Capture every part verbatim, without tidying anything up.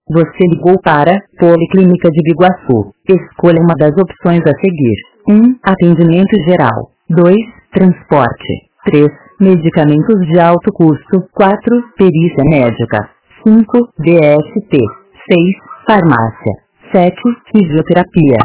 Você ligou para Policlínica de Biguaçu. Escolha uma das opções a seguir. um. Atendimento geral. dois. Transporte. três. Medicamentos de alto custo. quatro. Perícia médica. cinco. D S T. seis. Farmácia. sete. Fisioterapia.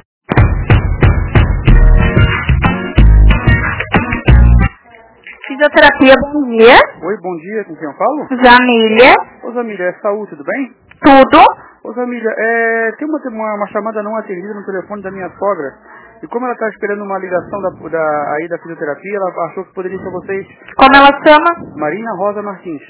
Fisioterapia, bom dia. Oi, bom dia, com quem eu falo? Jamília. Ô Zamília, é saúde, tudo bem? Tudo. Ô Zamília, é, tem uma, uma, uma chamada não atendida no telefone da minha sogra. E como ela está esperando uma ligação da, da, aí da fisioterapia, ela achou que poderia ser vocês. Como ela chama? Marina Rosa Martins.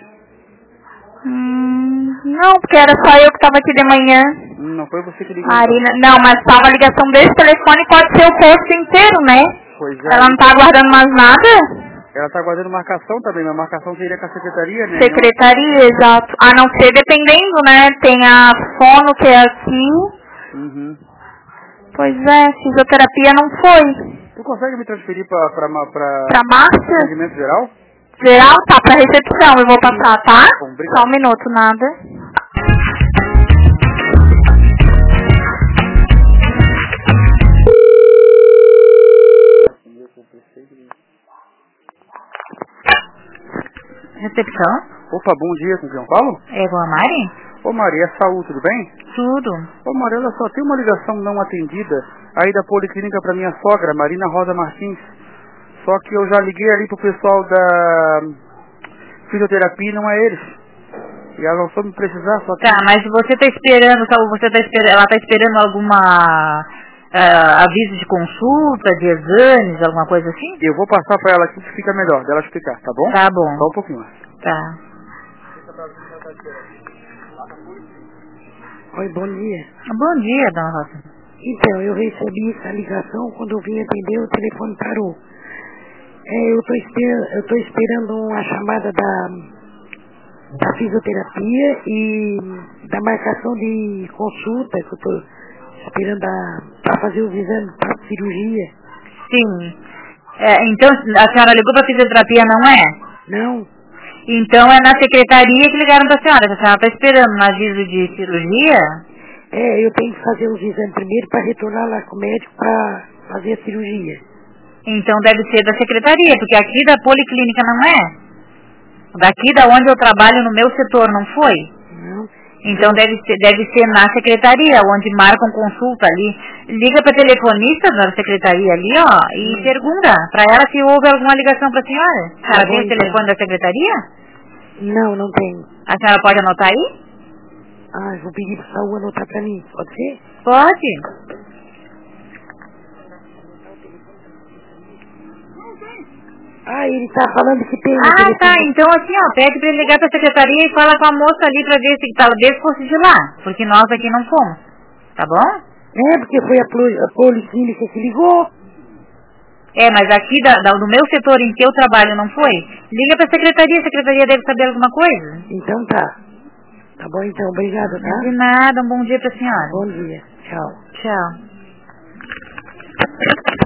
Hum, não, porque era só eu que estava aqui de manhã. Hum, não foi você que ligou? Marina, não, mas estava a ligação desse telefone, pode ser o posto inteiro, né? Pois é. Ela não está aguardando mais nada? Ela está aguardando marcação também, mas a marcação seria com a secretaria, né? Secretaria, exato. A não ser dependendo, né? Tem a fono que é aqui. Uhum. Pois é, fisioterapia não foi. Tu consegue me transferir para para para Pra Márcia? atendimento geral? Geral, tá, pra recepção, eu vou passar, tá? Bom, obrigado. Só um minuto, nada. Recepção? Opa, bom dia, com quem eu falo? É com a Mari? Ô Maria, é saúde, tudo bem? Tudo. Ô Maria, olha só, tem uma ligação não atendida aí da Policlínica para minha sogra, Marina Rosa Martins. Só que eu já liguei ali pro pessoal da fisioterapia e não é eles. E ela não soube me precisar, só que... Tá, mas você tá esperando, você tá esperando, ela tá esperando alguma uh, aviso de consulta, de exames, alguma coisa assim? Eu vou passar para ela aqui que fica melhor, dela explicar, tá bom? Tá bom. Só um pouquinho mais. Tá. Oi, bom dia. Bom dia, dona Rosa. Então, eu recebi essa ligação, quando eu vim atender, o telefone parou. É, eu tô esperando, eu tô esperando uma chamada da, da fisioterapia e da marcação de consulta, que eu tô esperando para fazer os exames para cirurgia. Sim. É, então, a senhora ligou para fisioterapia, não é? Não, Então é na secretaria que ligaram para a senhora. A senhora está esperando um aviso de cirurgia? é, eu tenho que fazer os exames primeiro para retornar lá com o médico para fazer a cirurgia. Então deve ser da secretaria, porque aqui da policlínica não é. Daqui da onde eu trabalho no meu setor, não foi? Não. Então deve ser, deve ser na secretaria, onde marcam consulta ali. Liga para telefonista da secretaria ali, ó, e hum. pergunta para ela se houve alguma ligação para a senhora. A senhora tem o telefone da secretaria? Não, não tenho. A senhora pode anotar aí? Ah, eu vou pedir para o Saúl anotar para mim, pode ser? Pode. Ah, ele tá falando que tem... Ah, tá. Então assim, ó, pede pra ele ligar pra secretaria e fala com a moça ali pra ver se talvez fosse de lá. Porque nós aqui não fomos. Tá bom? É, porque foi a, poli- a policlínica que ligou. É, mas aqui da, da, do meu setor em que eu trabalho não foi? Liga pra secretaria, a secretaria deve saber alguma coisa. Então tá. Tá bom então, obrigado, tá? De nada, um bom dia pra senhora. Bom dia, tchau. Tchau.